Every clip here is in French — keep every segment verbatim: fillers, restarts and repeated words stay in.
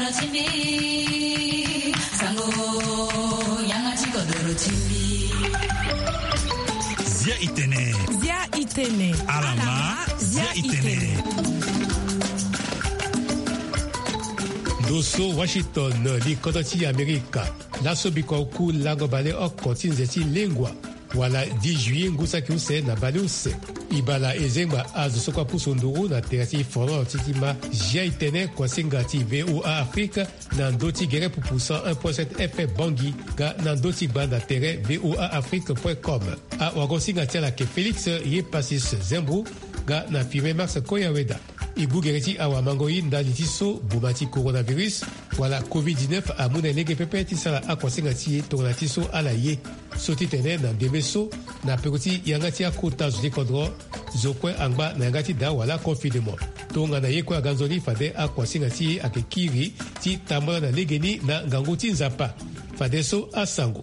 Zia Itene. Zia Itene. Alama. Zia Itene. Dosso Washington li kodoti Amerika. Laso bikoku lango bale ok kontinzeti lingua. Wala dix juillet ngusa kiuse na bale use. Ibala ezengba azo sokwa pusunduru na terati foro titima Zia Itene kwa singati V O A Afrika na ndoti gere pupusa un virgule sept F M Bangi ga na ndoti banda tere V O A Afrique point com. A wagosinga tela ke Felix ye pasis Zembru ga na firme Max Koyaweda. Ibu gereti awa mangoi ndali tiso bumati coronavirus wala covid dix-neuf amune lege pepe tisala akwasinga tiye tona tiso ala ye soti tene na demeso na pekoti yangati akota zodi kodro zokwe angba na yangati da wala confinement tonga na ye kwa ganzoni fade akwasinga tiye akekiri ti tambola na legeni na nganguti nzapa fade so asango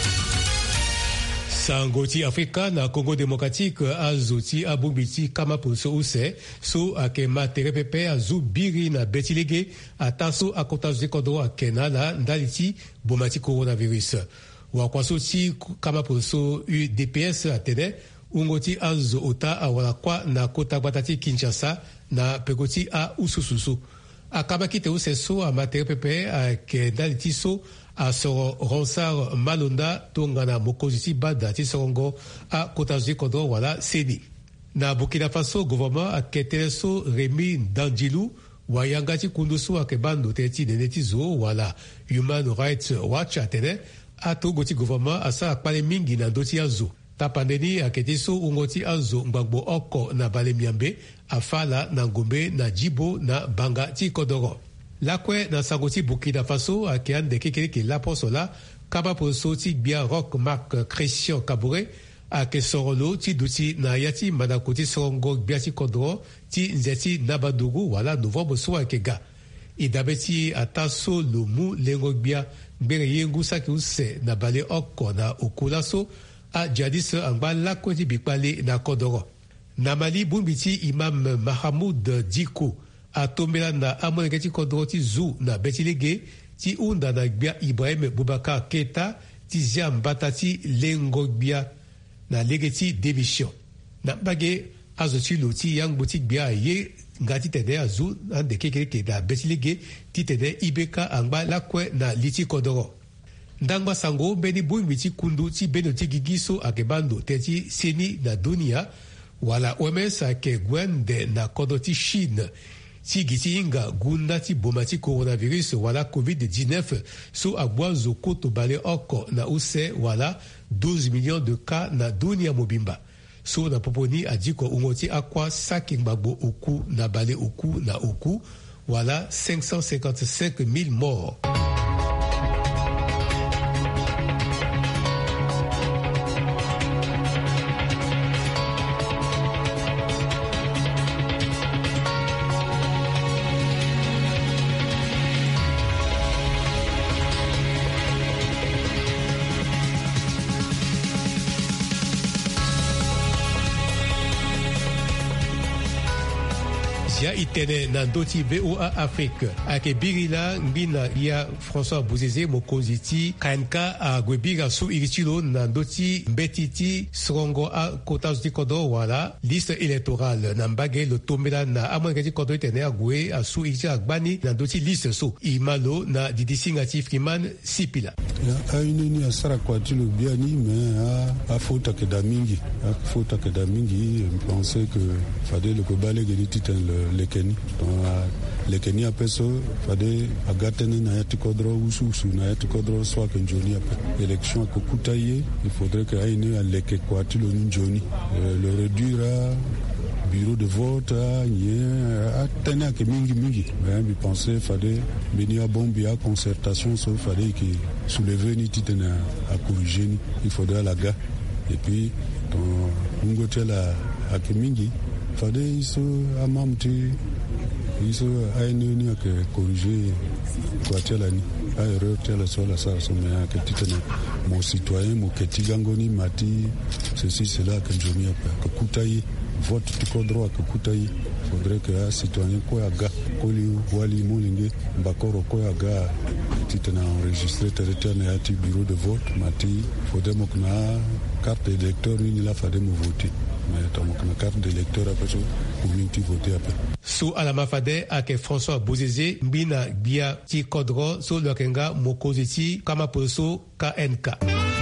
Sangoti Afrika na Congo démocratique azoti abubiti kama ponso use so akema terepepe azu biri na betilege ataso akotazo kodo akena la ndaliti bomati coronavirus wakwaso ti kama ponso U D P S atene ungoti azo ota awala kwa na kota batati Kinshasa na pekoti a usususu akaba kite use so amaterepepe akendaliti so a soro Ronsard Malonda tongana mokoziti bada ti sorongo a kotazi kodo wala seni. Na Burkina Faso gouvernement a keteleso Remi Dandilu wayangati kundusu akebando teti neneti zo wala Human Rights Watch atene ato goti gouvernement asa akpale mingi na doti azo. Tapandeni aketiso ungoti azo mbagbo oko na bale miambe afala na ngombe na jibo na banga ti kodoro. Lakwe na sangoti Burkina Faso akean de kekeleke la posola kaba poso ti bia rock Marc Christian Kabouré ake sorolo ti duti na yati manakoti sorongo biati kodro ti nzeti nabadugu wala novembre so akega idabeti ataso lomu lengo bia mbere yengu saki use na bale oko na okulaso a jadis angba lakwe ti bikpale na kodoro na Mali bumbiti imam Mahamoud Diko atombela na amoneketi kodro ti zu na betilege ti unda na gbia Ibrahim Boubacar Keita ti zia mbata ti lengo gbia na legeti démission na bage azo ti lo ti yangbo ti gbia ye ngati tede azu ande kekeleke na betilege ti tede ibeka angba lakwe na liti kodoro ndangba sango beni bumbi ti kundu ti beno ti gigiso akebando te ti seni na dunia wala O M S ake gwende na kodo ti Chine ti giti inga gunda ti bomati coronavirus wala covid dix-neuf so abwazo koto bale oko na use wala douze millions de cas na dunia mobimba so na poponi adiko ungoti akwa saki mbagbo oku na bale oku na oku wala cinq cent cinquante-cinq mille morts. Zia Itene na ndoti V O A Afrique ake birila ngina ya François Bouzeze mokonziti kanka a gwebira su iritilo na ndoti mbetiti srongo a kota zuti kodo wala liste électorale na mbage lo tombela na amwengeti kodo itene a gwe a su iriti agbani na ndoti liste so imalo na didisi ngati Freeman Sipila ya ayineni asara kwa tilo biani mais a, a fauta ke da mingi a fauta ke da mingi je pensais que fallait le kobale gedi titan le lekeni donc lekeni apeso fade agatene na yati kodro ususu na yati kodro soit que njoni ape élection ko kutaye il faudrait que aine aleke kwa tilo njoni euh, le réduire bureau de vote a tene ke mingi mingi mais je pensais fade benia bombi a concertation so fade qui soulever ni titena à corriger ni il faudrait la gars et puis ton ngotela a ke mingi fade iso amamti iso aine ni ake corriger kwa tela ni a erreur tela sola sa so me ake titena mon citoyen mo ketigangoni mati ceci cela que je m'y appelle que kutayi vote tiko droit que kutai faudrait que un citoyen ko aga koli wali mulinge mbakoro ko aga titana enregistré territoire na ati bureau de vote mati faudrait mokna carte d'électeur ni la fade mo voter mais tomokna carte d'électeur après community voter après su alama fade ake François Bozeze mbina bia ti kodro so lokenga mokoziti kama poso K N K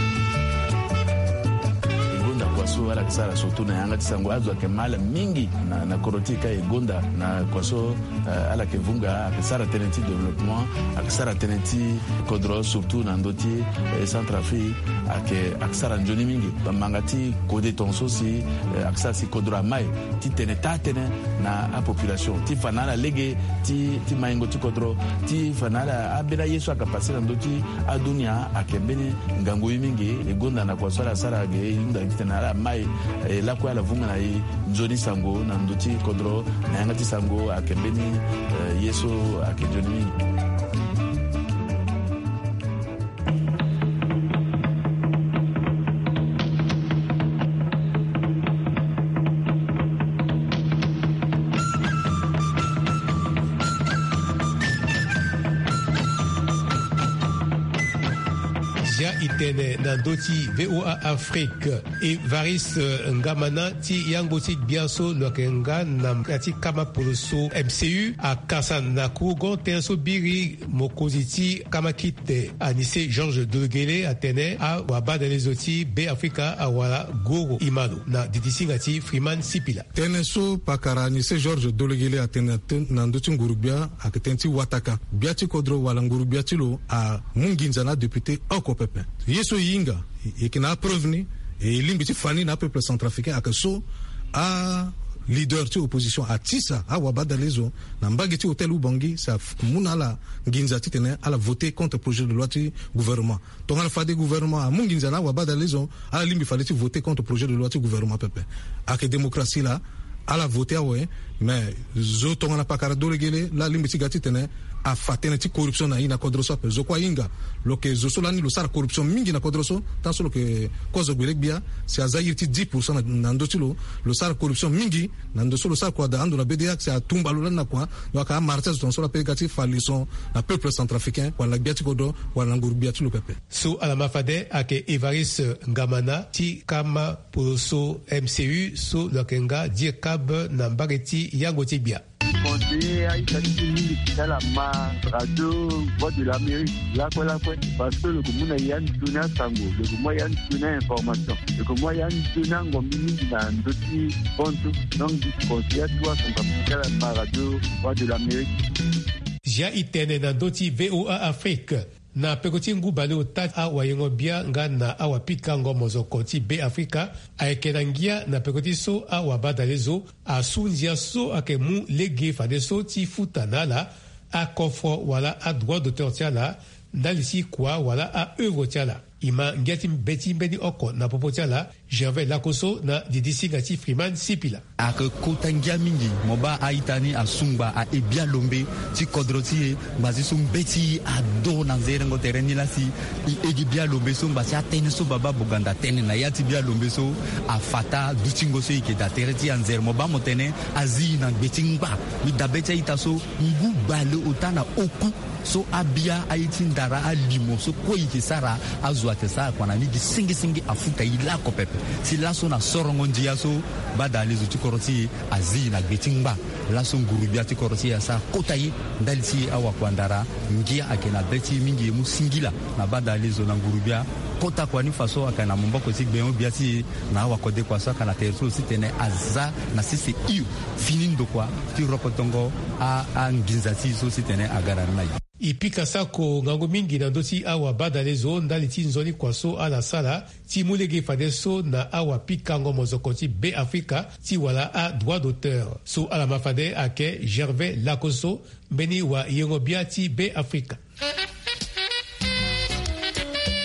kwaso ala kisara surtout na yanga tisango azo ke mala mingi na na korotika egonda na kwaso uh, ala ke vunga akisara tenenti développement akisara tenenti kodro surtout na ndoti eh, Centrafrique ake akisara njoni mingi bamangati kode tonso si eh, akisara si kodro mai ti teneta tene na a population ti fanala lege ti ti maingo ti kodro ti fanala abena yesu akapasira ndoti adunia akembeni ngango mingi egonda na kwaso ala sara ge inda tena ala mai eh, la kwa la vunga na i Johnny Sango na ndoti kodro na yangati sango akembeni eh, yeso akejoni itene na ndoti V O A Afrique et Varis Ngamana ti yango ti biaso lokenga na ati kama poloso M C U a Kasan na kugo tenso biri mokoziti kama kite Anissé Georges Dolgele atene a wabada lezoti B Africa a wala goro imalo na didisinga ti Freeman Sipila teneso pakara Anissé Georges Dolgele atene na ndoti ngurubia aketenti wataka biati kodro wala ngurubia tilo a munginzana député okopepe yeso yinga ikina preuve et limbiti fani na peuple centrafricain akaso a leader ti opposition a tisa a wabada lezo na mbageti hotel ubangi sa munala nginza titene ala voter contre projet de loi ti gouvernement to ngala fade gouvernement a munginza na wabada lezo ala limbi fallait voter contre projet de loi ti gouvernement pepe ak démocratie là ala voter ouais mais zo to ngala pakara dolegele la limbi ti gati tene a fatene ti corruption na ina kodroso pe zo kwa inga lo ke zo solani lo sara corruption mingi na kodroso tan so lo ke kozo gwelek bia si azayir ti dix pour cent na ndoti lo lo sara corruption mingi na ndo so lo sara kwa da ando na B D A si a tumba lo na kwa do ka martes ton so la pegati falison na peuple centrafricain wala biati kodo wala nguru biati lo pepe so ala mafade ake Evaris Ngamana ti kama poloso M C U so lo kenga die kab na mbageti yango ti bia conseiller à Italie, dans la ma radio, voix de l'Amérique, là quoi là quoi, parce que le commun a yann donné à Sango, le commun a yann donné information, le commun a yann donné un gomini dans d'autres comptes, donc du conseiller à toi, son papier à la radio, voix de l'Amérique. Jia itene na doti V O A Afrique. Na pekoti ngubale utat a wayengo bia nga na awa pika ngo mozoko ti B Africa a ekenangia na pekoti so a wabada lezo a sunzia so ake mu lege fade so ti futana la a kofro wala a droit d'auteur tia la ndalisi kwa wala a œuvre tia la ima ngeti beti mbedi oko na popo tia la Gervais Lakoso na didisi ngati Freeman Sipila ak kotangia mingi moba aitani asumba a ebia lombe ti kodroti bazi sum beti a do na zerengo tereni la si i egi bia lombe so bazi atene so baba buganda tene na yati bia lombe so a fata dutingo so ike da tereti anzer moba motene azi na betingba mi da beti ita so ngu bale otana oku so abia aiti ndara alimo so ko ike sara azwa te sara kwa na ni singi singi afuka ila ko pepe si laso na sorongo ndia so bada lezo ti koroti azi na betingba laso ngurubia ti koroti ya sa kotayi ndalisi awa kwa ndara ngia akena beti mingi mu singila na bada lezo na ngurubia kota kwa ni faso akana mboko ti gbe bia ti na awa kode kwa so akana terso si tene aza na sisi iyo finindo kwa ti rokotongo a a nginzati so si tene agara na ipika sako ngango mingi na ndoti awa bada lezo ndali ti nzoni kwa so ala sala ti mulege fade so na awa pika ngo mozoko ti B Africa ti wala a droit d'auteur so ala mafade ake Gervais Lakoso beni wa yengo bia ti B Africa.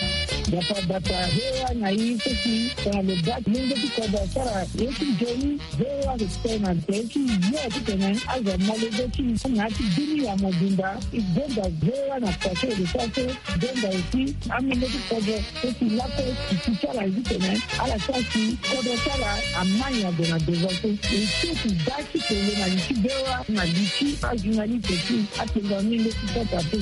Dapa dapa hewa na hii sisi kwa le bat mungo kwa dara yeki joni hewa kutena teki yote tena aza malego chini na tibini ya mobimba igenda hewa na pake de sase denda isi amene kwa sisi lapo kichara hivi tena ala sasi kwa dara amanya dona devote isi daki tele na nchi hewa na nchi ajinali teki atenga mingo kwa tapu.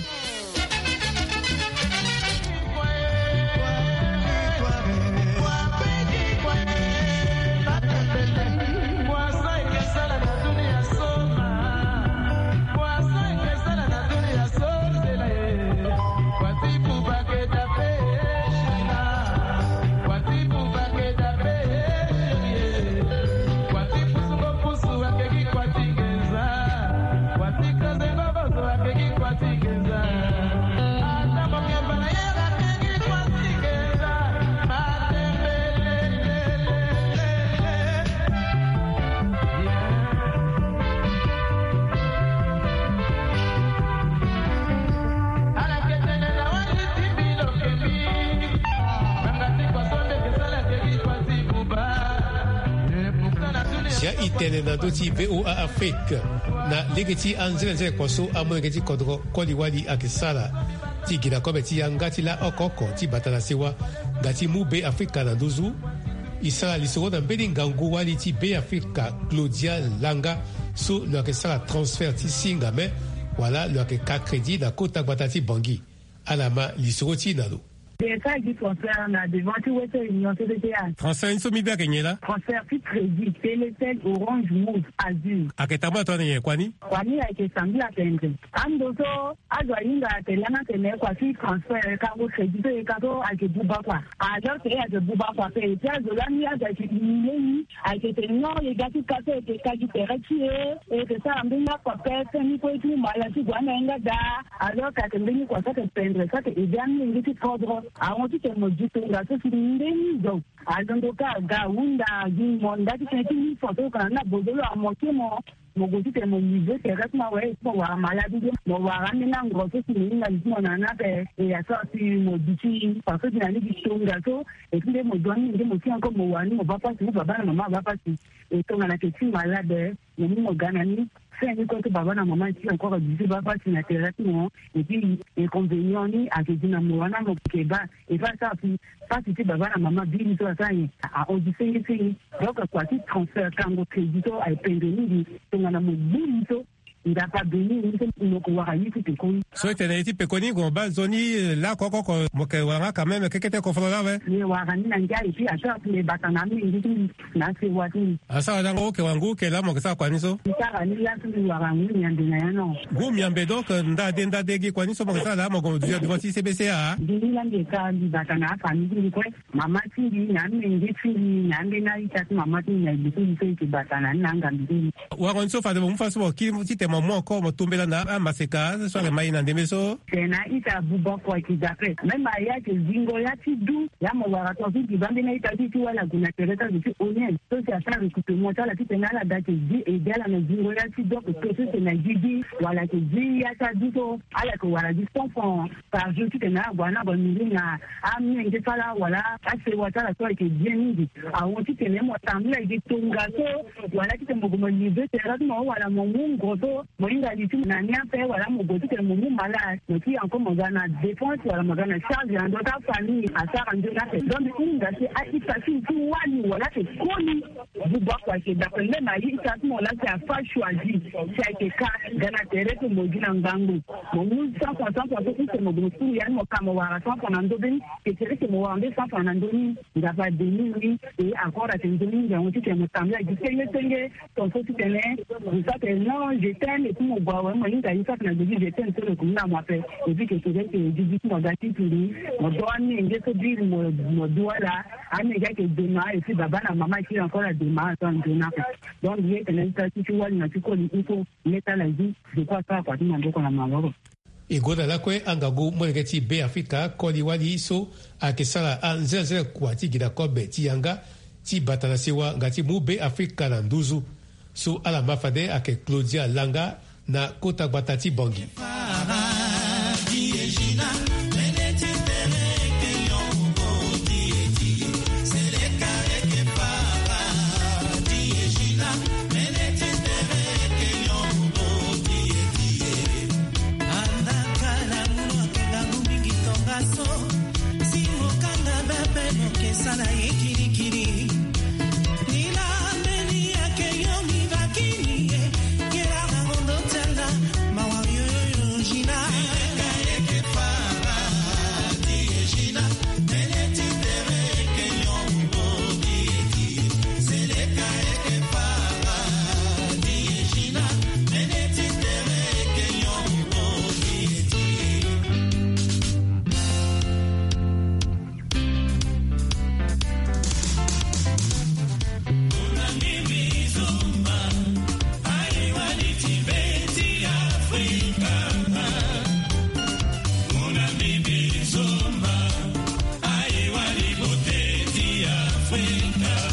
itene na doti V O A Afrique na legeti anzele nzele kwaso amo legeti kodro kodi wali akisala ti gina kobe ti yangati la okoko ti batala sewa ngati mu be Afrika na dozu isala lisoro na mbedi ngangu wali ti be Afrika Claudia Langa so lo akisala transfer ti singa me wala lo akika kredi na kota batati bangi alama lisoro ti nalo. Des cas qui concernent la devant Western Union C D T A. Transfert une somme bien gagné là. Transfert plus crédit, Télécel, Orange, Move, Azure. A que tamo toi ni kwani? Kwani a que sambi a tendre. Andoso azwa inga telana tene kwa si transfert ka go crédit e ka to a que buba kwa. Alors que a que buba kwa pe ti azola ni a que ni a que teno ye gati ka te ke ka di pereti e que ça ambinga kwa pe ni ko tu mala ti gwana nga da. Alors ka ke mbini kwa sa ke pendre sa ke idani ngi ti kodro. Àwọn tí tẹ̀mọ̀ ju tó nga tó fi ndé ní ìjọ àdóńdóká ga wúndà gbìmọ̀ ndàtí tẹ̀ tí ní fọ̀tò kan náà bòdó lọ àmọ̀ tí mo mọ̀gò tí tẹ̀mọ̀ yìí bó tẹ̀ rẹ́ tí mo wẹ̀ pọ̀ wà á máa ládùúgbò mọ̀ wà á ní náà ngọ̀ tó fi ní ìgbà tí mo nà ná bẹ̀ ìyàtọ̀ sí mo di tí pàṣẹ tí nà níbi tó nga tó ètùndé mo jọ ní ìdí mo fi hàn kó mo wà ní mo bá pàṣẹ mo bàbá náà màmá bá pàṣẹ ètò nga kẹ̀ tí mo aládẹ mo ní mo gánà ní fẹ́ẹ̀ni kó tó bàbá náà màmá tí encore jù bá pàṣẹ nà tẹ̀rẹ́ tí mo et puis inconvénient ní àkejì náà mo wà náà mo kè bá ìfà sáà fi fásitì tí bàbá náà màmá bí ní tó àtà yẹn àọ̀dù fẹ́yìn fẹ́yìn lọ́kọ̀ kwàtí transfer kango kejì tó àìpẹ̀ndẹ̀ níbi tó nga náà mo gbé ní tó ndapa beni ní mo kò wà yìí ti pèkóni. So ìtẹ̀lẹ̀ ti pèkóni gùn bá zoni lákọ̀ọ́kọ́ kọ mọ̀kẹ́ wàrà kà mẹ́mẹ́ kékeré kọ fọlọ́ láwẹ́. ní wàrà ní nàìjíríà yìí fi àṣà àfihàn bàtà náà mi ìdí tí náà ṣe wá sí. àṣà wàdà ń kẹ wàngú kẹ lámọ̀ kẹsà kwani so. ìṣàrà ní láti fi wàrà ń yàn dènà yẹn náà. gún miàmbé donc ndàdé ndàdé gé kwani so mọ̀ kẹsà lámọ̀ gùn dùjọ́ dùbọ̀ sí C B C A. dìní láǹdè ká di bàtà náà fà ní bí pé màmá tí ì yàn mí ìdí tí ì yàn dé náà ìta tí màmá tí ì yàn ìdí tí ì fẹ́ ti bàtà náà ní àǹgà mi. wàrà ń sọ fàdé mo ń fa sọ kí ti tẹ̀ mọ̀ mọ́ ọkọ mọ̀ tó ń bẹ lánàá amaseka so le mai na ndemeso tena ita buba kwa kizape mema yake zingo ya tidu ya mwara to vidi bambe na ita titu wala kuna tereta vitu onye so si asari kutumwa tala tena la date di egala na zingo ya tidu ko so tena gidi wala ke zi ya taduto ala ko wala di sonfon par jour tena bwana bonini na amni nge tala wala ase watala so ke bien ngi awon tena mo tamla igi tunga so wala tena mogomo libe tera mo wala mo mungo to mo inga ditu na pe wala mogoti ke mumu mala noti encore magana défense wala magana charge en d'autres famille à ça rendre la fait donc une date a ipasi tu wani wala ke koni buba kwa ke da pele na yi ta mo la ka fa choisi c'est que ka gana tere ko mogina ngangu mumu cent pour cent pour que mo groupe ya mo kama wala cent pour cent ndobeni ke tere ke mo wande cent pour cent ndoni nga ba deni ni et encore à tendoni nga on ti ke mo tamla di senge senge ton faut tenir ça que non je t'aime et tout mo ba wa mo il faut que nous disions que nous avons fait et puis que c'est que du coup on a dit que on doit n'est que dire mon doigt là à mes gars que demain et puis baba la maman qui encore la demain dans demain donc il y a une institution où na tiko il faut mettre la vie de quoi ça quoi nous ndoko na mangoro igoda lakwe angago mweleketi be Afrika kodi wali so akisala anzeze kwati gida kobe ti yanga ti batala sewa ngati mu be Afrika na nduzu so ala mafade ake Claudia Langa na kota batati bangi.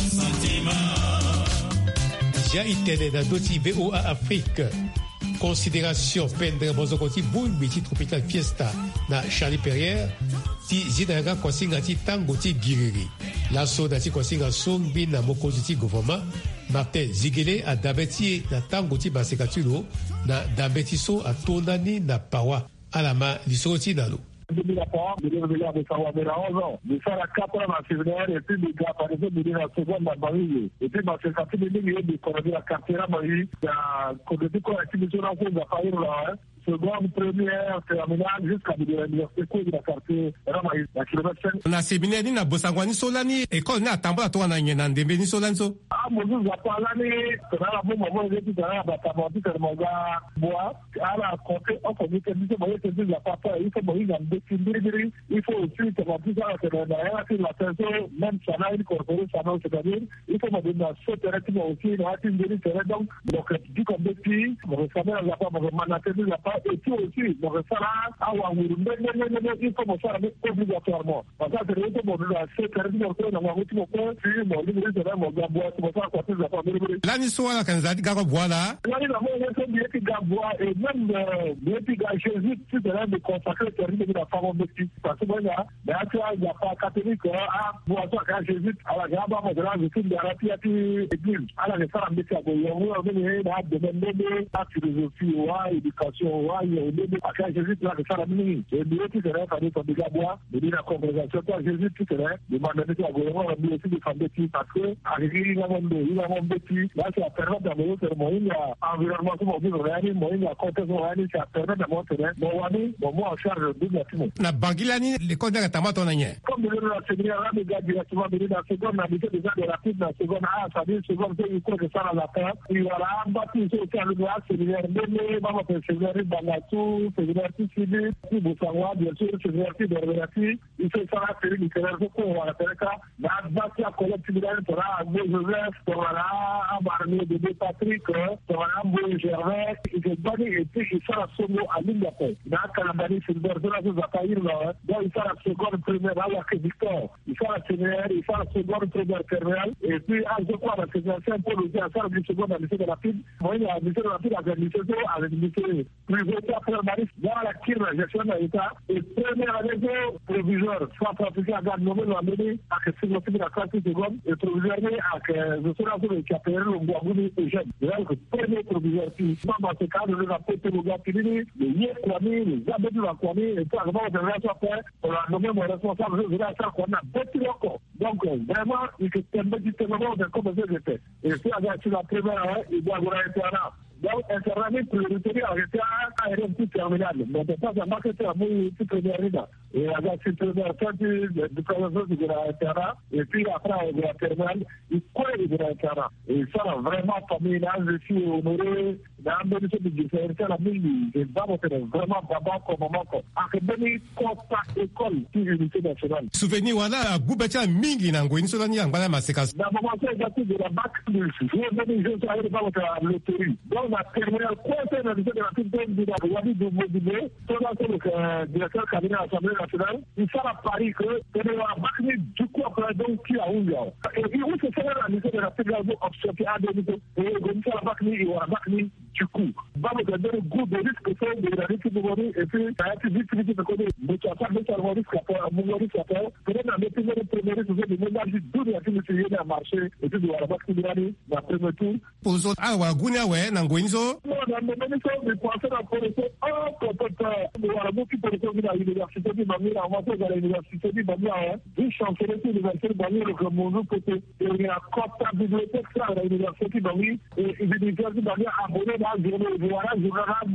Ja itene na doti V O A Afrique. Considération pendre bozokoti bulbiti tropical fiesta na Charlie Perrière ti zidanga kwasinga ti tango ti giriri. La soda ti kwasinga sombi na mokozi ti gouvernement Martin Zigele a dabeti na tango ti basekatulo na dabeti so a tonani na pawa alama lisoro ti nalo. deux mille trois, je devais aller à Sawadera onze ans. Je fais la quatre ans en séminaire et puis les gars, par exemple, je la seconde à Marie. Et puis, ma séquence de ligne, je connais la quartier à Marie. Il y a, quand je dis qu'on a activé sur la chose, à Paris, là, seconde, première, terminale, jusqu'à l'université de la quartier Ramaï, la kilomètre cinq. Na séminaire, ni na bosangwani solani, école na tambola to na nyena ndembe ni solani so. Ah, mon Dieu, j'ai pas l'année, c'est là, bon, moi, j'ai dit, là, bah, t'as menti, c'est mon gars, bois, à la côté, on peut dire que nous, moi, j'ai dit, il n'y a pas peur, il faut mourir dans des films, il faut aussi, c'est mon petit, ça, c'est dans la, c'est l'attention, même ça n'a une corporée, ça n'a, c'est-à-dire, il faut me donner dans ce terrain, aussi, dans la team de terrain, donc, donc, du comme des filles, mon famille, il n'y a pas, mon manateur, il n'y a pas, et puis aussi, mon restaurant, à Ouaoulou, mais, mais, mais, mais, il faut me faire obligatoirement. Parce que c'est le mon dans ce terrain, mon frère, dans ma route, mon frère, puis mon livre, c'est mon gars, bois, c'est mon frère, quoi, Lani soa kanzadi gago boala. Lani la moya c'est bien qui gaboa et même bien qui ga Jésus tu devrais me consacrer terme de la femme objectif parce que moi là mais tu as il y a pas catholique ah bois toi quand Jésus à la gaba moi là je suis dans la piati église à la référence de ça go yo yo mais là de même de la philosophie ou éducation ou à quand Jésus là que ça la mini et bien qui devrait faire des gaboa de la congrégation toi Jésus tu devrais demander à go yo mais aussi de femme objectif parce que arriver là il a mon petit là ça permet d'amener ce moyen à environnement comme on dit réel moyen à contexte réel ça permet d'amener mon wani bon moi en charge de bâtiment na bangilani l'école de tamato na nye comme le la séminaire là les gars directement de la seconde na déjà de la petite la seconde ah ça dit seconde c'est quoi que ça à la fin et voilà bâti c'est ça le là séminaire mais maman peut séminaire Bangatou séminaire civil puis Boussawa bien sûr séminaire de Révélation il fait ça la série littéraire pour on va faire ça la bâti à collectivité pour la Joseph voilà à Barnier de Patrick voilà Mboué Gervais et je donne et puis il fait la somme à l'île d'après dans Calabani c'est le bordel là vous avez là donc il fait la seconde première à la Victor il fait la séminaire il fait la seconde première terminale et puis à je crois la séminaire c'est un peu le à faire du second à lycée de la Pide moi il y a lycée de la Pide avec lycée avec lycée privé après Maris dans la Kir la gestion de l'État et première année provisoire soit pratique à garde nommé l'année à que c'est le la classe seconde et provisoire à que je serai sur le capitaine le Boagouni et jeune donc premier provisoire qui dans ce cadre de la Pite le gars qui dit le Yé Kwame les Abed de la Kwame et puis avant de la faire on a nommé mon responsable je vais faire qu'on a bâti encore donc vraiment il faut tomber du témoin de comment je fais et puis avec la première il doit avoir été là donc intervenir prioritaire avec un R M T terminal mais de pas à marquer à mon petit première rida et avec cette première sortie de présentation de la terra et puis après de la terminale il colle de la terra et ça vraiment familial je suis honoré dans le de différence la mille et vraiment baba comme maman académie costa école qui unité nationale souvenir wala gubacha mingi na ngweni so nani ngwana maseka na maman c'est gâté de la bac je venais je suis allé dans la loterie donc la terminale conseil de la petite de la Wadi de Mobile tout ça c'est le directeur cabinet de l'Assemblée nationale il sera à Paris que de la bac du coup après donc qui a eu et il où c'est la mission de la petite observer à deux et comme ça la bac il aura bac du coup va me donner le goût de risque que c'est de la risque de mourir et puis ça a été vite vite de connaître mais tu as pas de savoir risque après mon risque après peut-être dans les premiers premiers c'est de ménage du deux de la film de à marché et puis de la bac de l'année la première tour pour ça ah wa gunya we na ngwenzo non dans le même temps de penser à police oh peut-être de la beaucoup pour de l'université de Bamir en moto de l'université de Bamir du chancelier de l'université de Bamir le monde côté il y a quota bibliothèque à l'université de Bamir et l'université de Bamir abonné dans le voilà journal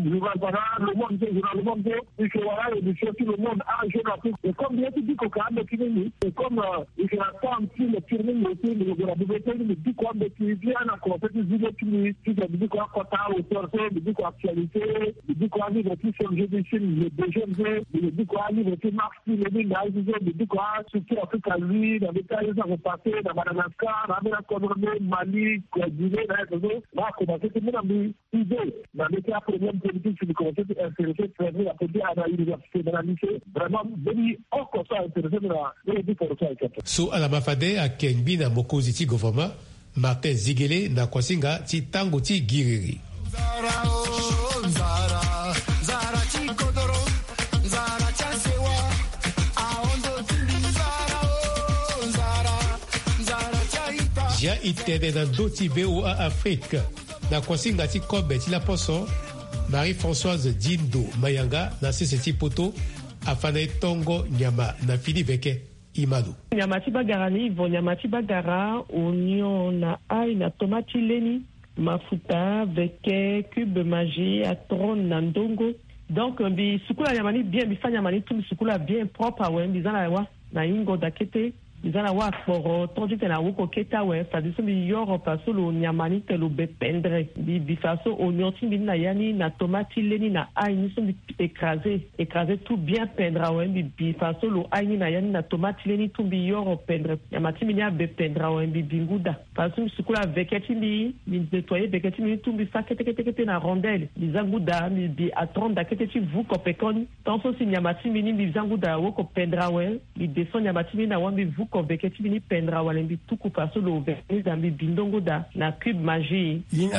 le monde le monde il faut voilà et surtout le monde a un journal et comme bien dit qu'au cas de Kini et comme il y a pas un petit le tourner aussi de la bibliothèque de dit quoi de qui vient à côté du bibliothèque qui dit quoi quota auteur de quoi actualité de quoi livre qui sont jeux de film les deux jeunes de quoi livre qui marche le livre de quoi surtout Afrique à lui dans les cas ils ont passé dans Madagascar dans la Cameroun Mali Guinée là là commencer tout le monde idée. Dans le cas problème politique, je me commençais à intéresser très bien à côté à l'université de la lycée. Vraiment, venu encore ça intéressé de la de pour ça. So alamafade a kenbi na mokozi ti gouvernement Martin Zigele na kwasinga ti tango ti giriri. Ja itede na doti V O A Afrique na kwasinga ti kobe ti la poso Marie-Françoise Dindo Mayanga na sese ti poto afana tongo nyama na fini veke imadu. Nyama ti bagara ni ivo nyama ti bagara oignon na ai na tomati leni mafuta veke cube magie atron na ndongo. Donc bi sukula nyama ni bien bi fa nyama ni tum sukula bien propre awe bizana wa na ingo dakete bizana wa for tondi na woko keta we ça dit bi yoro paso lo nyama ni telo be pendre bi bi faso oignon ti na yani na tomati leni na ai ni so bi écraser écraser tout bien pendre awe bi bi faso lo ai ni na yani na tomati leni tout bi yoro pendre nyama ti ni be pendre awe bi binguda faso sukula veketi ni ni nettoyer veketi ni tout bi fa kete kete kete na rondelle bi zanguda bi bi atron da kete ti vu ko pekoni tant so si nyama ti ni bi zanguda wo ko pendre awe bi descend nyama ti na wa bi vu ko veketi ni pendra wala bi tuku paso lo veketi zambi bindongo da na cube magie yin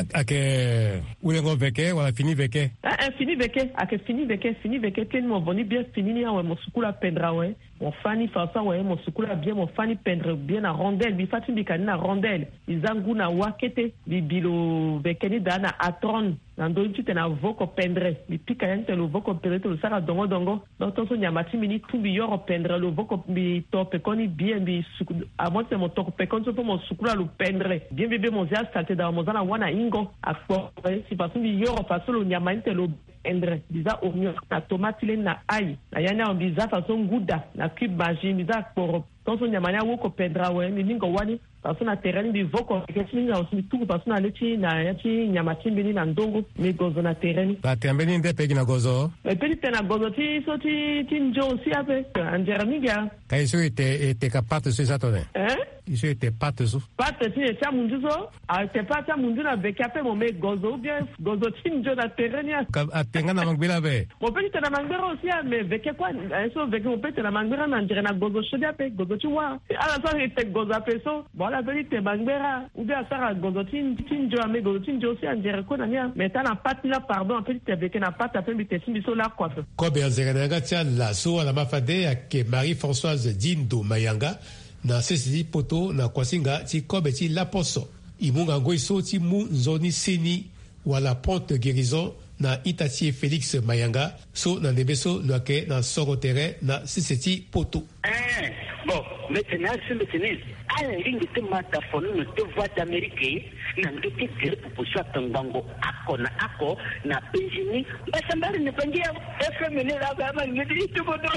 ake ulengo veke wala fini veke ah fini veke ake fini veke fini veke ken mo boni bien fini ni awe mo sukula pendra we mon fani fasa we mo sukula bien mon fani pendre bien na rondelle bi fati bi kan na rondelle izangu na wakete bi bilo vekeni da na atron na ndo tu tena voko pendre bi pika yante lo voko pendre to sara dongo dongo donc to so nyamati mini tu bi yoro pendre lo voko bi top koni bien bi a moi c'est mon top pekon so mo sukula lo pendre bien bébé mon zia salte da mo zana wana ingo akpo si façon bi yoro façon lo nyamante lo endre biza oignon na tomate le na ai na yana biza façon guda na cube magie biza pour tonso nyamanya woko pendra we mi ningo wani paso na terrain bi voko kesi na osmi tuku paso na leti na yati nyamati mbili na ndongo mi gozo na terrain ba tembeni nde pegi na gozo e pedi tena gozo ti so ti ti njo si ape anjera miga kai so ite ite kapate so satone eh iso ite pate so pate ti e cha mundu so a te pate mundu na beke ape mo me gozo bien gozo ti njo na terrain ya atenga na mangbela be mo pedi tena mangbera aussi mais veke kwa so veke mo pedi tena mangbera na njera na gozo shodi ape gozo ti wa ala so ite gozo ape so la vérité bangbera ou bien sara gozotin tin jo ame gozotin jo si anjere ko na nia meta na pati la pardon petit avec na pati ape bi tesin biso la quoi ko be azera nga tia la so ala mafade ya ke Marie-Françoise Dindo Mayanga na sesi poto na kwasinga ti kobe ti la poso imunga ngoi so ti mu nzoni seni wala ponte guérison na Itatie Félix Mayanga so na nebeso loake na sorotere na siseti poto eh bon maintenant c'est maintenant ala ringi te mata fono no te voix d'Amérique na ndo te dire pour ça tango ako na ako na penjini basambari ne pangia F M ne la ba ma ngidi to bodo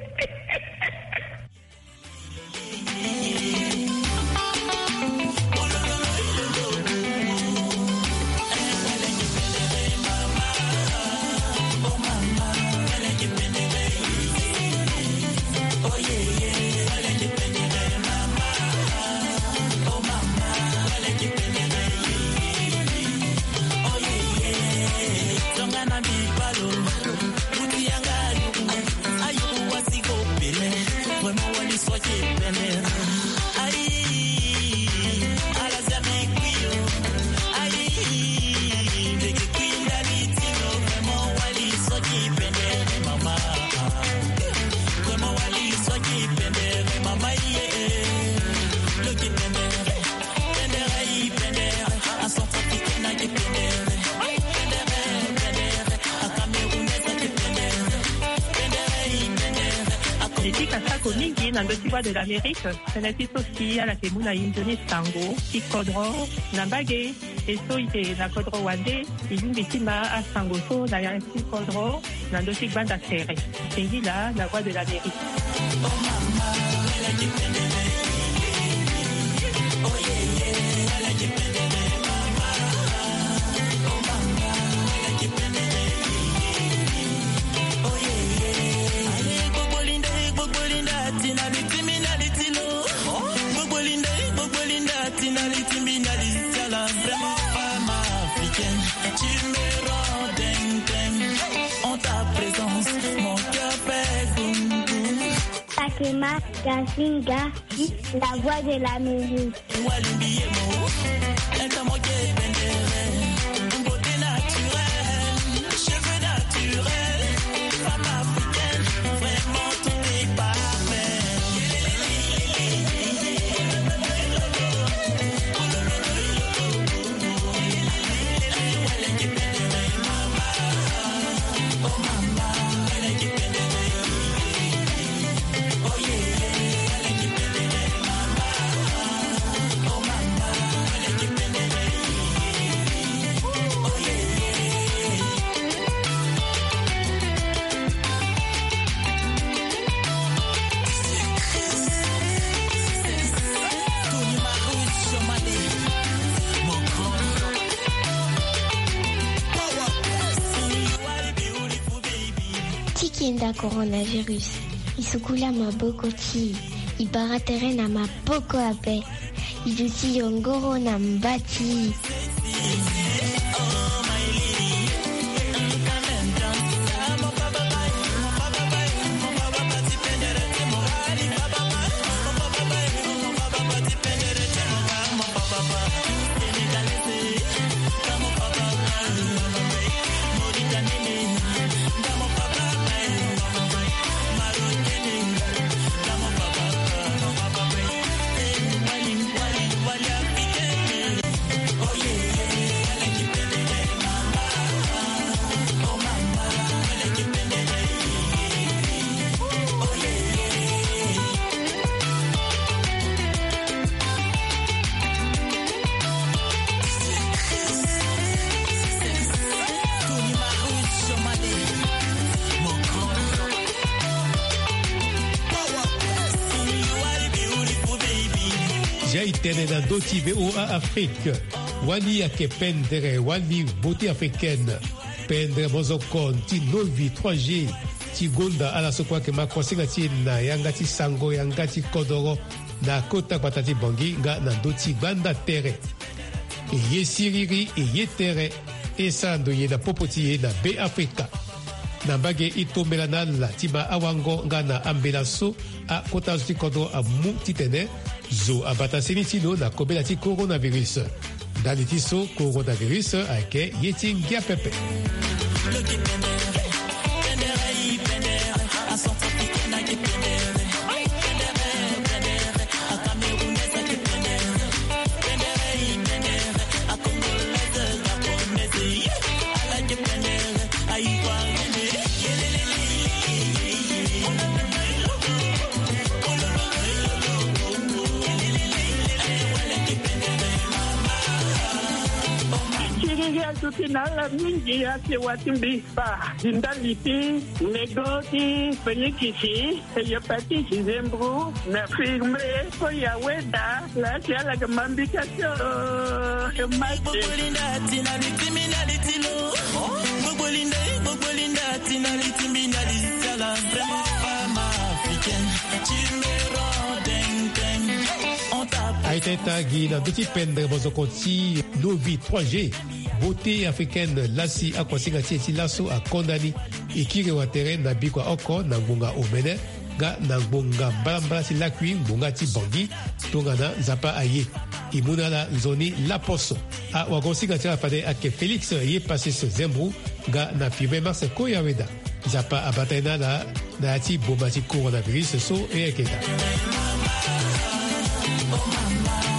na ndoti voix de l'Amérique, c'est aussi à la Temuna Indonesi Tango, qui kodro, Nambage, et so ite na kodro wande, il bitima à Sangoso, na yansi kodro, na ndoti banda serre. C'est là la voix de l'Amérique. Oh maman, elle a dépendé. Oh yeah, yeah, elle a dépendé. Tu Akema Kasinga, la voix de l'Amérique. Tikinda coronavirus. Isukula mabokoti. Ibaratere na maboko ape. Iduti yongoro na mbati. Jaitene na doti V O A Afrique. Wani ake pendere, wani beauté africaine. Pendere mozokon, ti novi trois G. Ti gonda ala sokwa ke makwasinga ti na yanga ti sango, yanga ti kodoro. Na kota kwata ti bongi, nga na doti banda tere. E ye siriri, e ye tere. E sando ye na popoti ye na B Africa. Na bage ito melanala, ti ba awango nga na ambela so. A kota ti kodoro a mu ti tene. Zo abata senitino na kobela ti coronavirus. Dani ti so coronavirus ake yeti ngia pepe. Tukinala mingi yake watimbi pa indaliti negoti penyikisi yopati zembru na firme ko ya weda la tiala gamambika cho emate bolinda tina criminality lo bolinda bolinda tina criminality la vraiment femme africaine tu me rends ding ding Aiteta gina duti pendre bozokoti novi trois G. Beauté africaine lasi akwasinga tieti laso a kondani ikire wa terrain na bikwa oko na ngunga omene ga na ngunga balambala si lakwi ngunga ti bongi tonga na zapa aye imuna la zoni la poso a wagosinga tia fade ake Félix ye passé ce zembru ga na fibe mars ko ya weda zapa abatena la na ti bomba ti coronavirus so e eketa. Oh mama.